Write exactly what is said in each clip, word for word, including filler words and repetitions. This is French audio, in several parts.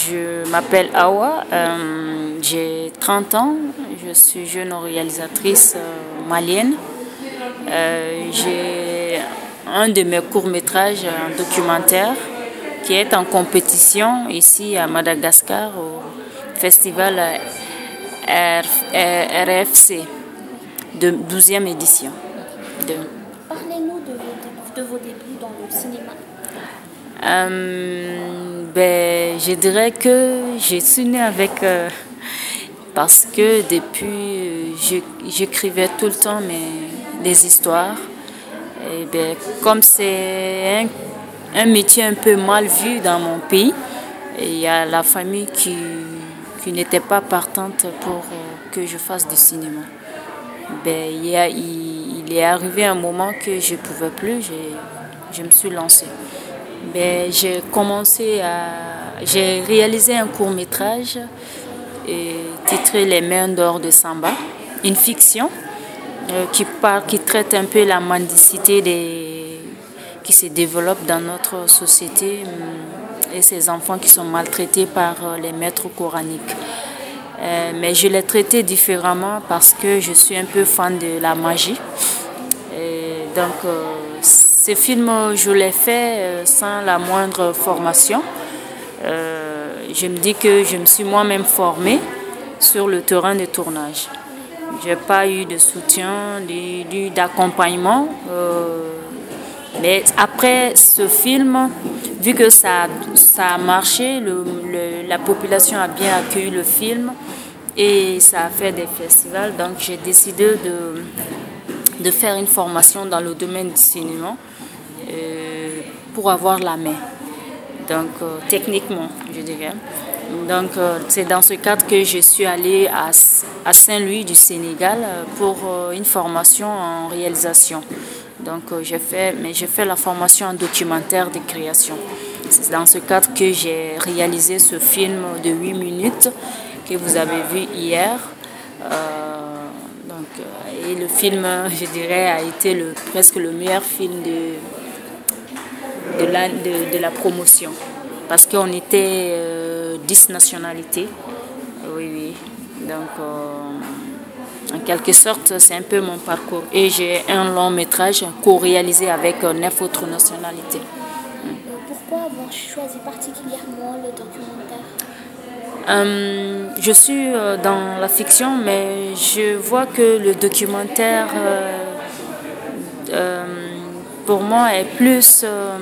je m'appelle Awa, euh, j'ai trente ans, je suis jeune réalisatrice euh, malienne. Euh, j'ai un de mes courts-métrages, un documentaire, qui est en compétition ici à Madagascar au festival R F C de douzième édition. De... Parlez-nous de vos, de vos débuts dans le cinéma. Euh, ben, je dirais que je suis née avec... Euh, parce que depuis, euh, j'écrivais tout le temps mes, des histoires. Et ben, comme c'est un, un métier un peu mal vu dans mon pays, il y a la famille qui, qui n'était pas partante pour euh, que je fasse du cinéma. Ben, il, y a, il, il est arrivé un moment que je ne pouvais plus, je me suis lancée. Ben, j'ai commencé à... J'ai réalisé un court-métrage titré Les mains d'or de Samba, une fiction euh, qui, parle, qui traite un peu la mendicité des, qui se développe dans notre société et ces enfants qui sont maltraités par les maîtres coraniques. Euh, mais je l'ai traité différemment parce que je suis un peu fan de la magie. Et donc, euh, ce film, je l'ai fait sans la moindre formation. Euh, je me dis que je me suis moi-même formée sur le terrain de tournage. Je n'ai pas eu de soutien, d'accompagnement. Euh, mais après ce film, vu que ça, ça a marché, le, le, la population a bien accueilli le film et ça a fait des festivals, donc j'ai décidé de, de faire une formation dans le domaine du cinéma euh, pour avoir la main. Donc, euh, techniquement, je dirais. Donc, euh, c'est dans ce cadre que je suis allée à, à Saint-Louis du Sénégal pour euh, une formation en réalisation. Donc, euh, j'ai fait, mais j'ai fait la formation en documentaire de création. C'est dans ce cadre que j'ai réalisé ce film de huit minutes que vous avez vu hier. Euh, donc, euh, et le film, je dirais, a été le, presque le meilleur film de... De la, de, de la promotion parce qu'on était euh, dix nationalités. Oui, oui. Donc, euh, en quelque sorte, c'est un peu mon parcours. Et j'ai un long métrage co-réalisé avec euh, neuf autres nationalités. Euh, pourquoi avoir choisi particulièrement le documentaire? euh, Je suis euh, dans la fiction, mais je vois que le documentaire... Euh, euh, pour moi, est plus, euh,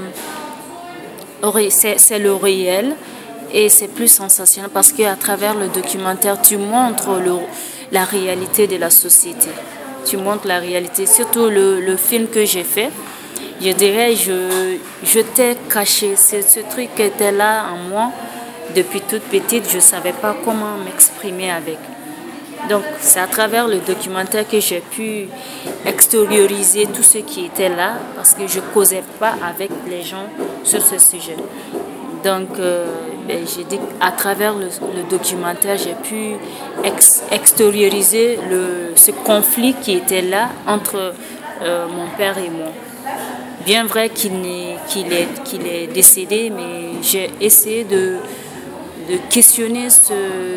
c'est le réel et c'est plus sensationnel parce qu'à travers le documentaire, tu montres le, la réalité de la société. Tu montres la réalité, surtout le, le film que j'ai fait. Je dirais, je, je t'ai caché, ce, ce truc qui était là en moi depuis toute petite, je ne savais pas comment m'exprimer avec. Donc, c'est à travers le documentaire que j'ai pu extérioriser tout ce qui était là parce que je ne causais pas avec les gens sur ce sujet. Donc, euh, ben, j'ai dit qu'à travers le, le documentaire, j'ai pu ex extérioriser le, ce conflit qui était là entre euh, mon père et moi. Bien vrai qu'il qu'il est, qu'il est décédé, mais j'ai essayé de, de questionner ce...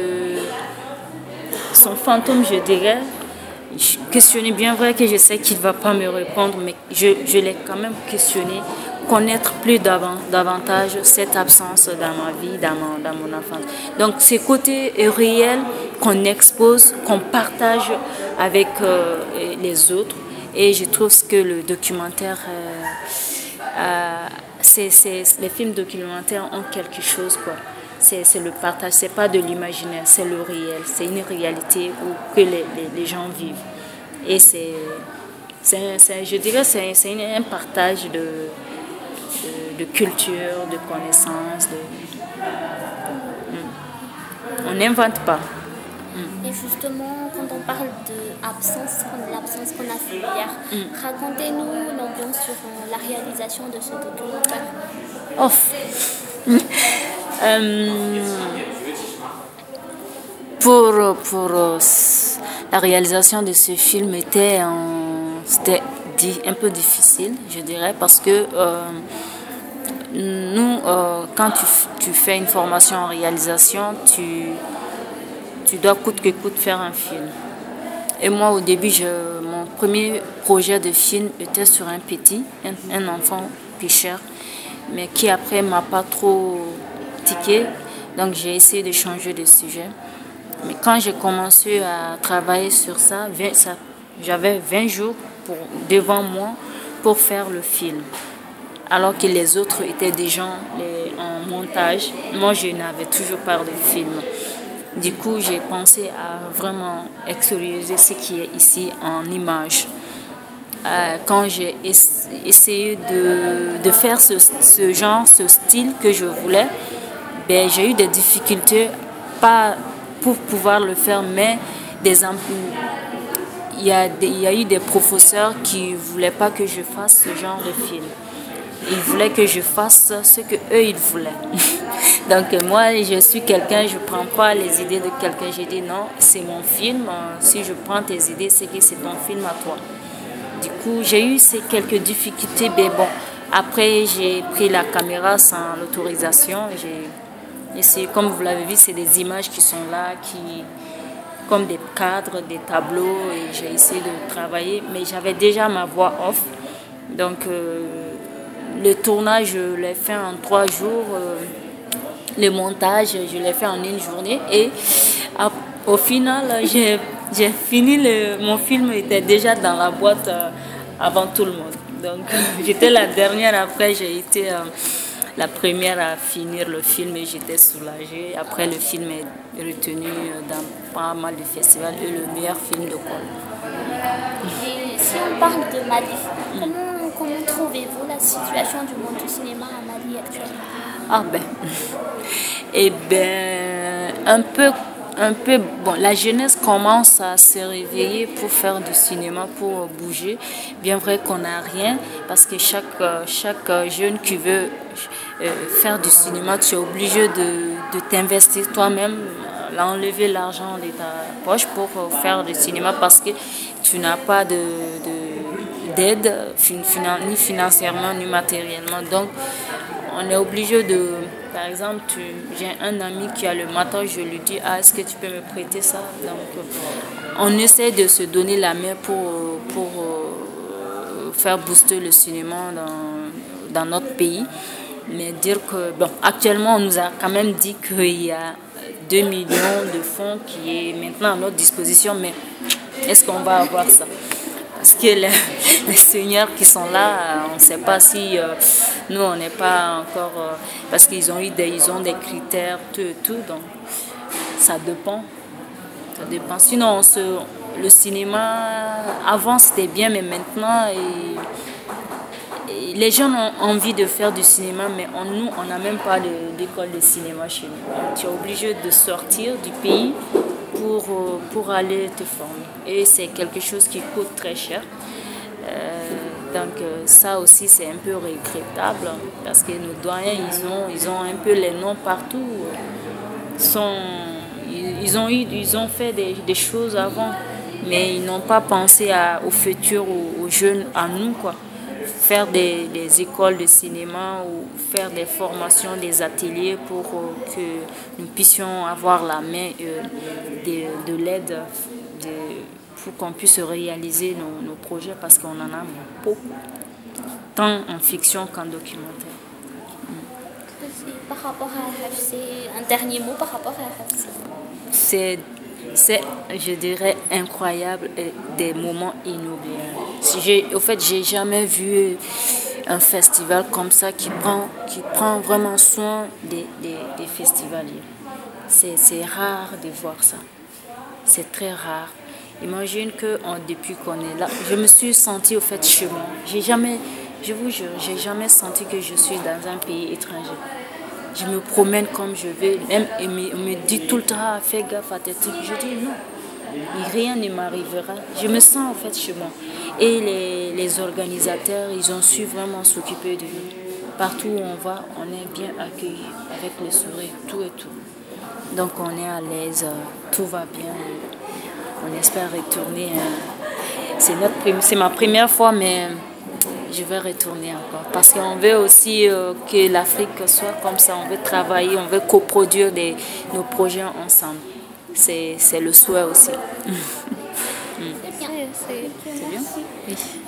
son fantôme, je dirais. Je questionnais, bien vrai que je sais qu'il ne va pas me répondre, mais je, je l'ai quand même questionné, connaître plus davantage cette absence dans ma vie, dans mon, dans mon enfance. Donc, ces côtés réels qu'on expose, qu'on partage avec euh, les autres. Et je trouve que le documentaire, euh, euh, c'est, c'est, les films documentaires ont quelque chose, quoi. C'est le partage, c'est pas de l'imaginaire, c'est le réel, c'est une réalité où, que les, les, les gens vivent. Et c'est, je dirais, c'est un partage de, de, de culture, de connaissances. De, mm. On n'invente pas. Mm. Et justement, quand on parle de absence, l'absence qu'on a fait hier, mm. racontez-nous l'ambiance sur la réalisation de ce documentaire. Oh. Euh, pour, pour euh, la réalisation de ce film était c'était un peu difficile, je dirais, parce que euh, nous, euh, quand tu, tu fais une formation en réalisation, tu, tu dois coûte que coûte faire un film. Et moi, au début, je, mon premier projet de film était sur un petit, un, un enfant pêcheur, mais qui après m'a pas trop tiqué. Donc, j'ai essayé de changer de sujet. Mais quand j'ai commencé à travailler sur ça, ça j'avais vingt jours pour, devant moi pour faire le film. Alors que les autres étaient déjà les, en montage. Moi, je n'avais toujours pas de film. Du coup, j'ai pensé à vraiment extérioriser ce qui est ici en image. Euh, quand j'ai essayé de, de faire ce, ce genre, ce style que je voulais, ben, j'ai eu des difficultés, pas pour pouvoir le faire, mais des, il, y a des, il y a eu des professeurs qui ne voulaient pas que je fasse ce genre de film. Ils voulaient que je fasse ce que eux ils voulaient. Donc moi, je suis quelqu'un, je ne prends pas les idées de quelqu'un. J'ai dit non, c'est mon film. Si je prends tes idées, c'est que c'est ton film à toi. Du coup, j'ai eu ces quelques difficultés, mais bon. Après, j'ai pris la caméra sans l'autorisation. J'ai essayé, comme vous l'avez vu, c'est des images qui sont là, qui, comme des cadres, des tableaux. Et j'ai essayé de travailler, mais j'avais déjà ma voix off. Donc, euh, le tournage, je l'ai fait en trois jours. Euh, le montage, je l'ai fait en une journée. Et à, au final, j'ai, j'ai fini, le, mon film était déjà dans la boîte euh, avant tout le monde. Donc, j'étais la dernière. Après, j'ai été euh, la première à finir le film et j'étais soulagée. Après, le film est retenu dans pas mal de festivals et le meilleur film de Col. Et si on parle de Mali, mm. comment Comment trouvez-vous la situation du monde du cinéma à Mali actuellement? Ah ben, eh ben, un peu, un peu, bon, la jeunesse commence à se réveiller pour faire du cinéma, pour bouger. Bien vrai qu'on n'a rien, parce que chaque, chaque jeune qui veut faire du cinéma, tu es obligé de, de t'investir toi-même, enlever l'argent de ta poche pour faire du cinéma, parce que tu n'as pas de, de d'aide, ni financièrement, ni matériellement. Donc, on est obligé de... Par exemple, tu, j'ai un ami qui a le matin, je lui dis, ah, est-ce que tu peux me prêter ça? Donc, on essaie de se donner la main pour, pour euh, faire booster le cinéma dans, dans notre pays. Mais dire que, bon, actuellement, on nous a quand même dit qu'il y a deux millions de fonds qui est maintenant à notre disposition, mais est-ce qu'on va avoir ça? Parce que les, les seigneurs qui sont là, on ne sait pas si euh, nous, on n'est pas encore... Euh, parce qu'ils ont eu des, ils ont des critères, tout et tout. Donc, ça dépend. Ça dépend. Sinon, on se, le cinéma, avant, c'était bien, mais maintenant, et, et les gens ont envie de faire du cinéma, mais on, nous, on n'a même pas de, d'école de cinéma chez nous. Tu es obligé de sortir du pays pour, pour aller te former. Et c'est quelque chose qui coûte très cher. Euh, donc ça aussi, c'est un peu regrettable parce que nos doyens, ils ont, ils ont un peu les noms partout. Ils, sont, ils, ils, ont, eu, ils ont fait des, des choses avant, mais ils n'ont pas pensé à, au futur, aux, aux jeunes, à nous, quoi. Faire des, des écoles de cinéma ou faire des formations, des ateliers pour euh, que nous puissions avoir la main euh, de, de l'aide de, pour qu'on puisse réaliser nos, nos projets parce qu'on en a beaucoup, tant en fiction qu'en documentaire. Par rapport à R F C, un dernier mot par rapport à R F C? C'est C'est, je dirais, incroyable et des moments inoubliables. J'ai, au fait, j'ai jamais vu un festival comme ça qui prend, qui prend vraiment soin des, des, des festivaliers. C'est, c'est rare de voir ça. C'est très rare. Imagine que on, depuis qu'on est là, je me suis sentie au fait chez moi. J'ai jamais, je vous jure, j'ai jamais senti que je suis dans un pays étranger. Je me promène comme je veux. Même, on me, me dit tout le temps, fais gaffe à tes trucs. Je dis non, rien ne m'arrivera. Je me sens en fait chez moi. Et les, les organisateurs, ils ont su vraiment s'occuper de nous. Partout où on va, on est bien accueillis, avec le sourire, tout et tout. Donc on est à l'aise, tout va bien. On espère retourner. C'est, notre, c'est ma première fois, mais je vais retourner encore. Parce qu'on veut aussi euh, que l'Afrique soit comme ça. On veut travailler, on veut coproduire des, nos projets ensemble. C'est le souhait aussi. C'est bien. C'est bien? Oui.